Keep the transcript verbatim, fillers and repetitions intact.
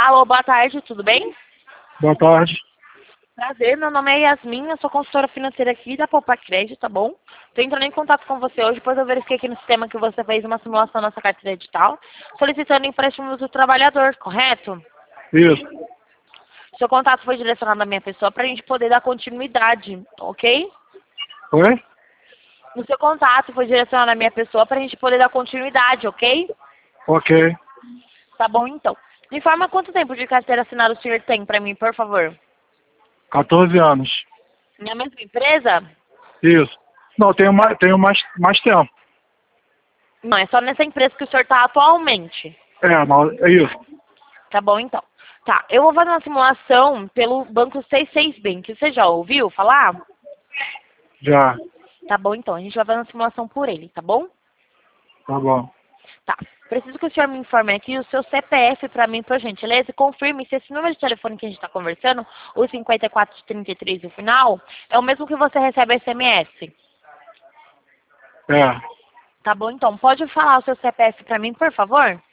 Alô, boa tarde, tudo bem? Boa tarde. Prazer, meu nome é Yasmin, eu sou consultora financeira aqui da Poupa Crédito, tá bom? Tô entrando em contato com você hoje, pois eu verifiquei aqui no sistema que você fez uma simulação na nossa carteira digital, solicitando empréstimo do trabalhador, correto? Isso. Seu contato foi direcionado à minha pessoa para a gente poder dar continuidade, ok? Oi? O seu contato foi direcionado à minha pessoa para a gente poder dar continuidade, ok? Ok. Tá bom, então. Me informa quanto tempo de carteira assinada o senhor tem para mim, por favor. quatorze anos. Minha mesma empresa? Isso. Não, tenho mais, tenho mais, mais tempo. Não, é só nessa empresa que o senhor está atualmente. É, não, é isso. Tá bom, então. Tá, eu vou fazer uma simulação pelo Banco seis seis Bank. Você já ouviu falar? Já. Tá bom, então. A gente vai fazer uma simulação por ele, tá bom? Tá bom. Tá. Preciso que o senhor me informe aqui o seu C P F para mim, por gentileza, e confirme se esse número de telefone que a gente está conversando, o cinquenta e quatro trinta e três no final, é o mesmo que você recebe S M S. É. Tá bom, então. Pode falar o seu C P F para mim, por favor?